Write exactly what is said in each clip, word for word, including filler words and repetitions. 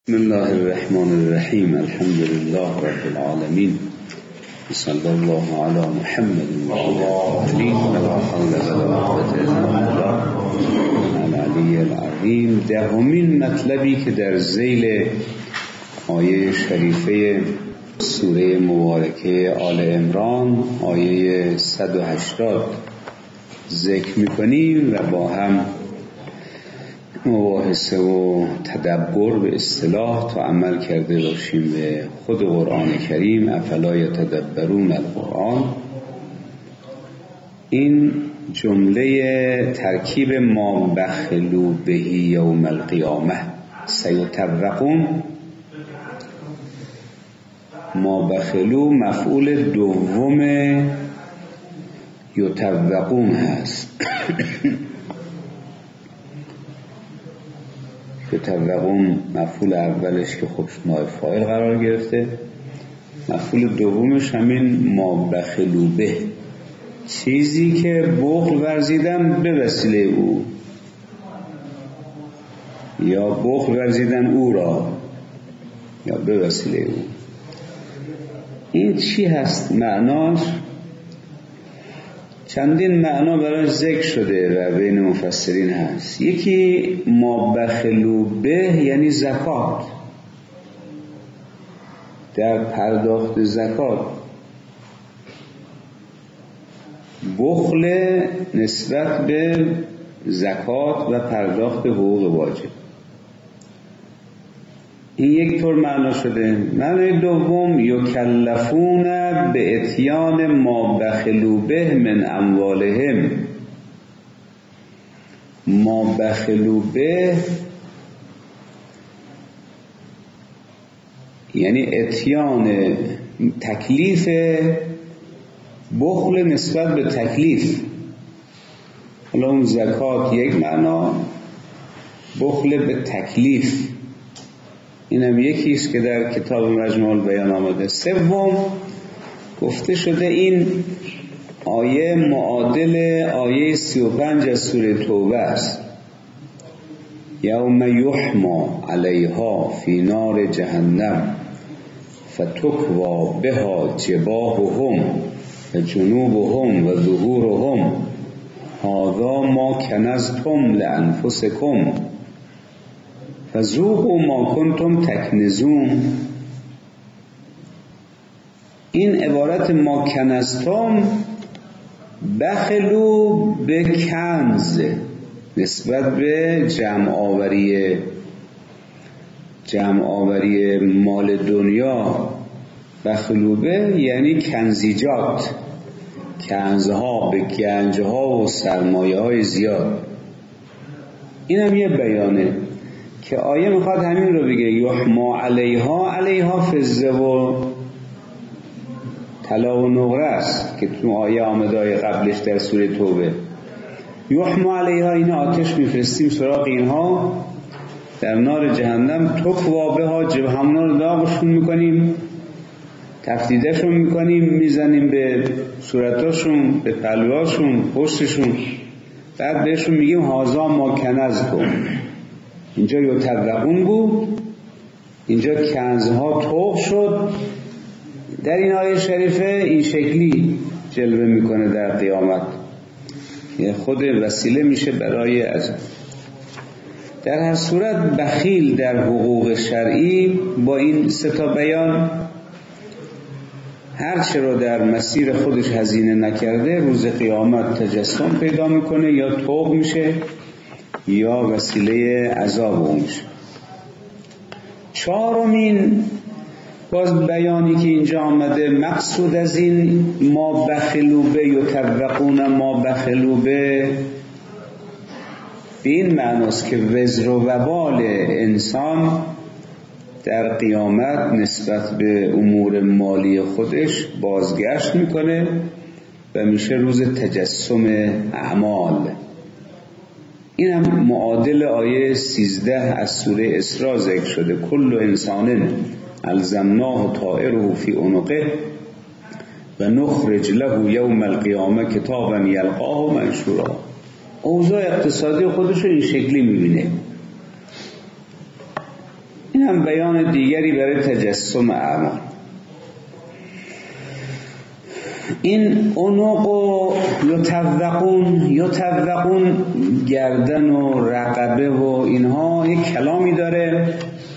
بسم الله الرحمن الرحیم. الحمد لله رب العالمین. صلی الله علی محمد و آله ولا حول ولا قوة الا بالله العلی العظیم. دهمین مطلبی که در ذیل آیه شریفه سوره مبارکه آل عمران آیه صد و هشتاد ذکر می‌کنیم و با هم مباحثه و تدبر به اصطلاح تا عمل کرده باشیم به خود قرآن کریم. افلا یتدبرون القرآن. این جمله ترکیب ما بخلوا به یوم القیامه سیطرقون، ما بخلوا مفعول دوم یطوقون هست. یطوقون مفعول اولش که خب نائب فاعل قرار گرفته، مفعول دومش همین ما بخلوا به، چیزی که بخل ورزیدن به وسیله او یا بخل ورزیدن او را یا به وسیله او. این چی هست؟ معناش چندین معنا براش ذکر شده و بین مفسرین هست. یکی ما بخلوا به یعنی زکات، در پرداخت زکات بخل نسبت به زکات و پرداخت حقوق واجب. این یک طور معنا شده. معنی دوم یکلفون به اتیان ما بخلوا به من اموالهم. ما بخلوا به یعنی اتیان تکلیف، بخل نسبت به تکلیف. حالا اون زکات یک معنا، بخل به تکلیف اینم یکیست که در کتاب مجموع البیان آمده. سوم گفته شده این آیه معادل آیه سی و پنج از سوره توبه است. یوم یحما علیها فی نار جهنم فتکوا بها جباههم و جنوبهم و ظهورهم هذا ما کنزتم لانفسکم فذوقوا ما کنتم تکنزون. این عبارت ما کنزتم بخلو به کنز نسبت به جمع آوری جمع آوری مال دنیا. بخلو به یعنی کنزیجات، کنزها به گنجها و سرمایه های زیاد. این هم یه بیانه که آیه میخواد همین رو بگه. یحما علیها، علیها فضه و طلا و نقره است که تو آیه آمده آیه قبلش در سوره توبه. یحما علیها این آتش میفرستیم سراغ اینها در نار جهنم. تکوا بها جب، همونا رو داغشون میکنیم، تفتیدشون میکنیم، میزنیم به صورتاشون، به پلوهاشون، پشتشون، بعد بهشون میگیم هازا ما کنزتم. اینجا یطوقون بود، اینجا کنزها طوق شد. در این آیه شریفه این شکلی جلوه میکنه در قیامت، یه خود وسیله میشه برای از. در هر صورت بخیل در حقوق شرعی با این سه تا بیان هر چه رو در مسیر خودش هزینه نکرده روز قیامت تجسم پیدا میکنه، یا طوق میشه یا وسیله عذاب اون میشه. چهارمین باز بیانی که اینجا آمده، مقصود از این ما بخلوا به یطوقون ما بخلوا به به این معناست که وزر و وبال انسان در قیامت نسبت به امور مالی خودش بازگشت میکنه و میشه روز تجسم اعمال. این هم معادل آیه سیزده از سوره اسراء ذکر شده. کل انسان الزمناه طائره فی عنقه و نخرج له یوم القیامه کتابا یلقاه منشورا. اوضاع اقتصادی خودش رو این شکلی میبینه. این هم بیان دیگری برای تجسم اعمال. این عنق و یطوقون یطوقون گردن و رقبه و اینها یک کلامی داره.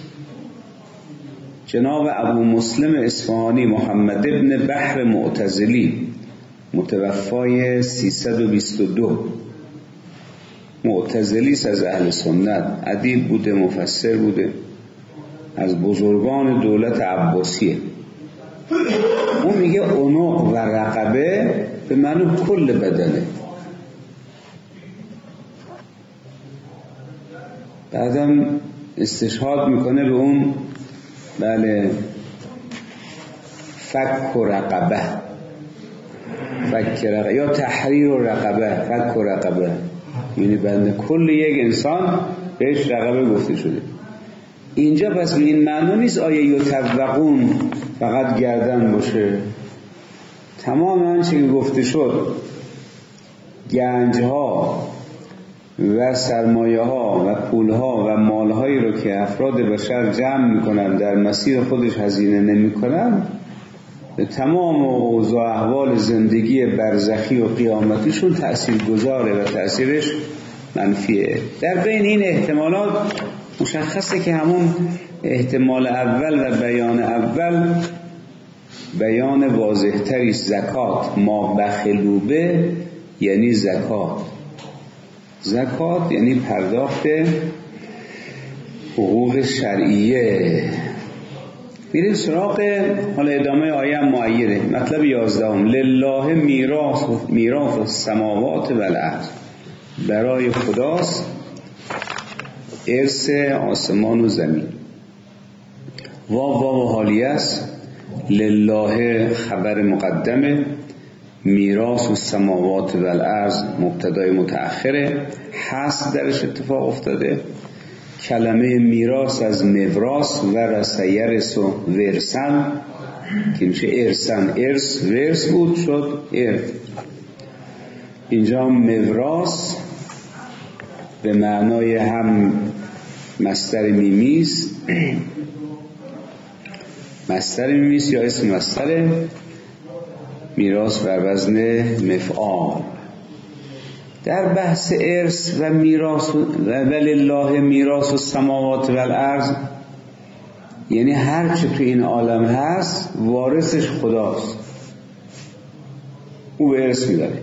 جناب ابو مسلم اصفهانی محمد ابن بحر معتزلی متوفای سیصد و بیست و دو، معتزلی از اهل سنت، ادیب بوده، مفسر بوده، از بزرگان دولت عباسیه. اون میگه عنق و رقبه به معنی کل بدنه. بعدم استشهاد میکنه به اون بله فک و رقبه، فک رقبه یا تحریر و رقبه، فک و رقبه، یعنی بنده کل یک انسان بهش رقبه گفته شده. اینجا پس به این معنی نیست آیه یطوقون فقط گردن باشه. تمام آنچه که گفته شد، گنجها و سرمایه ها و پول ها و مال هایی رو که افراد بشر جمع میکنن در مسیر خودش هزینه نمی کنن، تمام اوضاع احوال زندگی برزخی و قیامتیشون تأثیر گذاره و تأثیرش منفیه. در بین این احتمالات مشخصه که همون احتمال اول و بیان اول بیان واضح تری زکات، ما بخلو به یعنی زکات. زکات یعنی پرداخت حقوق شرعیه. میریم سراغ حالا ادامه آیه هم معیره. مطلب یازدهم، لله میراث میراث السماوات و الارض، برای خداست ارث آسمان و زمین. واو واو حالیه است، لله خبر مقدمه، میراث السماوات و الارض مبتدای متأخره، حذف درش اتفاق افتاده. کلمه میراث از موراث و رسیرس و ورسن که میشه ارسن، ارس ورس بود شد ارث. اینجا موراث به معنای هم مصدر میمیست، مصدر میمیست یا اسم مصدر، میراث بر وزن مفعال. در بحث ارث و میراث و ولله میراث السماوات و الارض یعنی هر چه تو این عالم هست وارثش خداست، او به ارث میبره.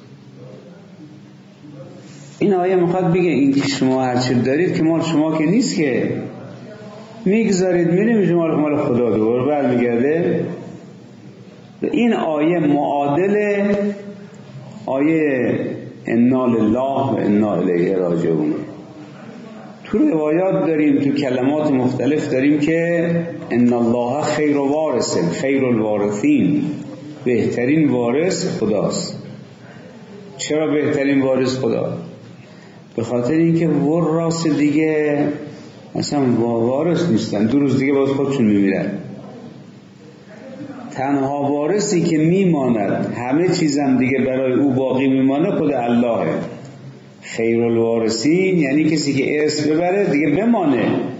این آیه میخواد بگه این که شما هر چه دارید که مال شما که نیست، که میگذارید میره میشه مال مال خدا، دوباره برمیگرده. این آیه معادل آیه انا لله و انا الیه راجعون. تو روایات داریم، تو کلمات مختلف داریم که ان الله خیر وارث، خیر الوارثین، بهترین وارث خداست. چرا بهترین وارث خدا؟ به خاطر اینکه وراث دیگه اصلا وارث نیستن، دو روز دیگه باز خودشون میمیرن. تنها وارثی که میماند، همه چیزم دیگه برای او باقی میمانه، خود اللهه. خیر الوارثین یعنی کسی که ارث ببره دیگه بمانه.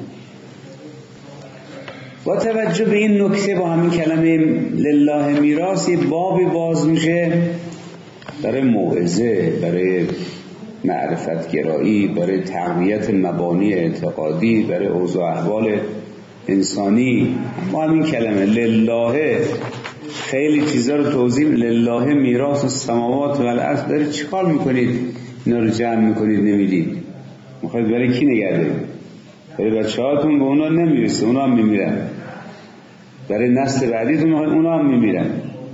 با توجه به این نکته با همین کلمه لله میراث یه بابی باز میشه برای موعظه، برای معرفت گرایی، برای تقویت مبانی اعتقادی، برای اوضاع احوال انسانی. اما همین کلمه لله خیلی چیزا رو توضیح. لله میراث السماوات و الارض، دارید چیکار میکنید اینا رو جمع میکنید نمیدید؟ میخواید برای کی نگه دارید؟ برای بچه‌هاتون، به اونا نمیرسه، اونا هم میمیرن. برای نسل بعدیتون اونا هم میمیرن.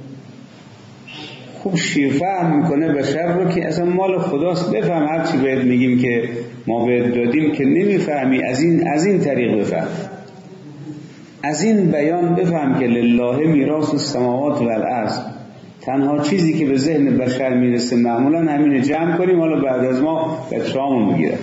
خوب شیرفهم میکنه بشر رو که اصلا مال خداست. بفهم هر چی بهت میگیم که ما بهت دادیم که نمیفهمی، از این از این طریق بفهم، از این بیان بفهم که لله میراث السماوات و الارض. تنها چیزی که به ذهن بشر میرسه معمولا همینه، جمع کنیم حالا بعد از ما بچه‌هامون بگیرن.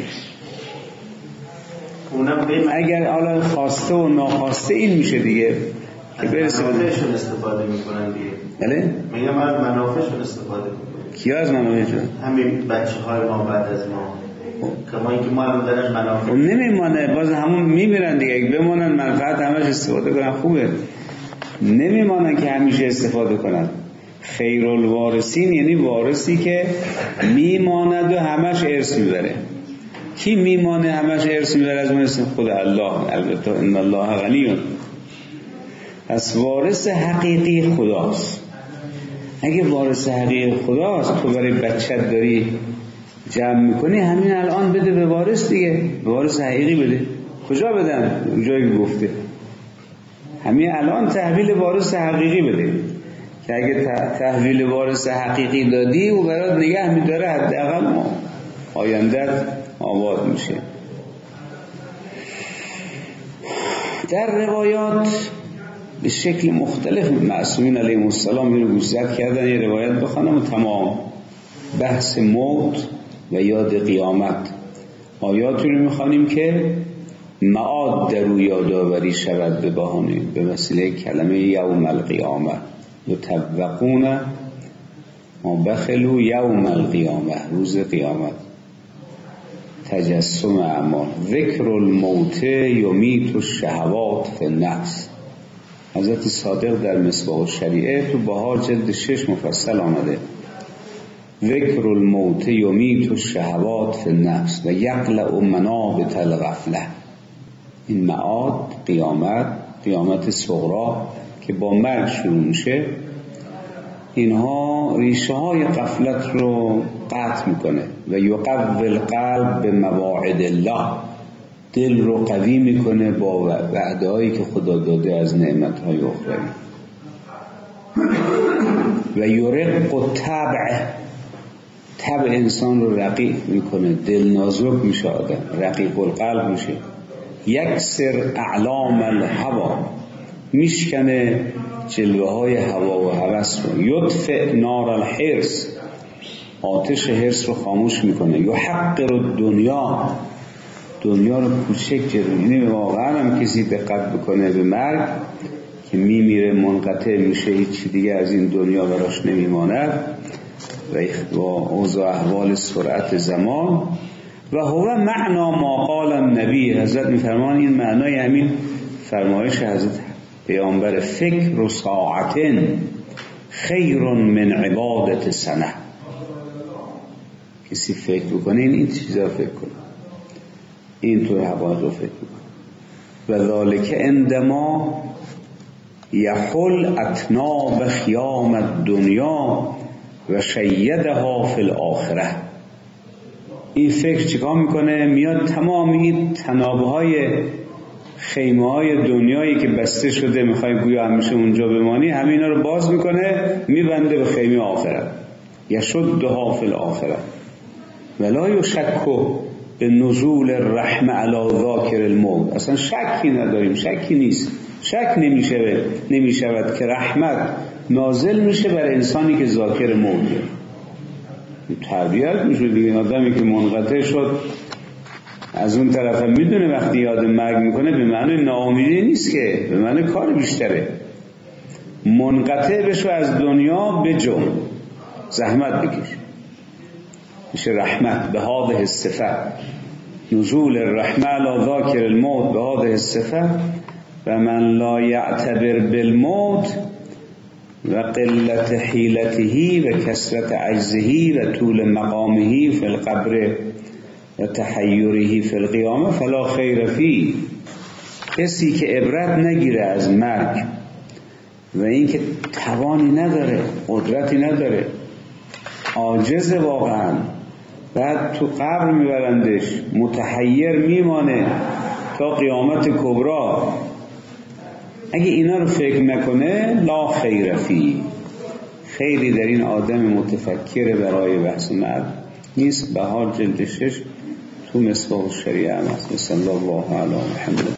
اگر حالا خواسته و ناخواسته این میشه دیگه که برسه منافعشون استفاده میکنن دیگه. بله؟ میگم من منافعشون استفاده میکنن. کیا از منافعشون؟ همین بچه های ما بعد از ما. کما اینکه ما هم دارن منافع نمیمانه، باز همون میمیرن دیگه. اگه بمونن منفعت همش استفاده کنن خوبه، نمیمانن که همیشه استفاده کنن. خیرالوارثین یعنی وارثی که میماند و همش ارث میبره. کی میمانه همش ارث میبره از مثل خود الله؟ البته ان الله غنی. پس وارث حقیقی خداست. اگه وارث حقیقی خداست، تو برای بچت داری جمع میکنی، همین الان بده به وارث دیگه، به وارث حقیقی بده. کجا بدن؟ جایی گفته همین الان تحویل وارث حقیقی بده، که اگه تحویل وارث حقیقی دادی و برات نگه میداره، حداقل آیندت آباد میشه. در روایات به شکل مختلف معصومین علیهم السلام اینو گوشزد کردن. یه روایت بخوانم و تمام. بحث موت و یاد قیامت، آیاتی رو میخوانیم که معاد در او یادآوری شود به بهانه به وسیله کلمه یوم القیامه. یطوقون ما بخلوا یوم القیامه، روز قیامت. تجسم اعمال. ذکر الموت یمیت الشهوات فی النفس. حضرت صادق در مصباح الشریعه تو بهار جلد شش مفصل آمده. ذکر الموت یمیت الشهوات فی النفس و یقلع منابت الغفله. این معاد قیامت، قیامت صغری که با مرگ شروع میشه، اینها ریشه های غفلت رو قطع میکنه. و یقوی القلب به مواعد الله، دل رو قوی میکنه با وعده هایی که خدا داده از نعمت های اخروی. و یرق الطبع، طبع انسان رو رقیق میکنه، دل نازک میشه، آدم رقیق القلب میشه. یکسر اعلام الهوا، میشکنه جلوه های هوا و هوس رو. یطفئ نار الحرص، آتش حرص رو خاموش میکنه. یحقر الدنیا، دنیا رو کوچک جلوه. یعنی واقعا هم کسی دقت بکنه به مرگ که میمیره، منقطع میشه، هیچ دیگه از این دنیا براش نمیماند و با اوضاع احوال سرعت زمان. و هو معنا ما قال النبی، حضرت میفرمان این معنای همین فرمایش حضرت پیامبر. فکر و ساعتن خیر من عبادت سنه. کسی فکر بکنه این, این چیزا فکر کنه، این طور حقایق رو فکر بکنه. و ذالک عندما یحل اتناب خیام الدنیا و شیدها فی الاخره. این فکر چیکار میکنه؟ میاد تمام این تنابهای خیمه های دنیایی که بسته شده، میخوای گویا همیشه اونجا بمانی، همینا رو باز میکنه، میبنده به خیمه آخرت. یشدها فی الاخره ولا یشکو به نزول الرحمه علی ذاکر الموت. اصلا شکی نداریم، شکی نیست، شک نمیشه نمیشود که رحمت نازل میشه بر انسانی که ذاکر موته. تربیت میشه دیگه. آدمی که منقطع شد از اون طرف هم میدونه وقتی یاد مرگ میکنه به معنی ناامیدی نیست، که به معنی کار بیشتره. منقطع بشو از دنیا، بجو زحمت بکش، میشه رحمت. به هذه الصفه نزول الرحمه علی ذاکر الموت به هذه الصفه. و من لا یعتبر بالموت و قلت حیلته و کثرت عجزه و طول مقامه فی القبر و تحیره فی القیامه فلا خیر فی. کسی که عبرت نگیره از مرگ و اینکه توانی نداره، قدرتی نداره، عاجز واقعا، بعد تو قبر میبرندش، متحیر میمانه تا قیامت کبری، اگه اینا رو فکر نکنه لا خیر فی، خیری در این آدم متفکر برای بحث مرگ نیست. بهار جلد شش تو مصباح الشریعه هست. صلی الله علی محمد.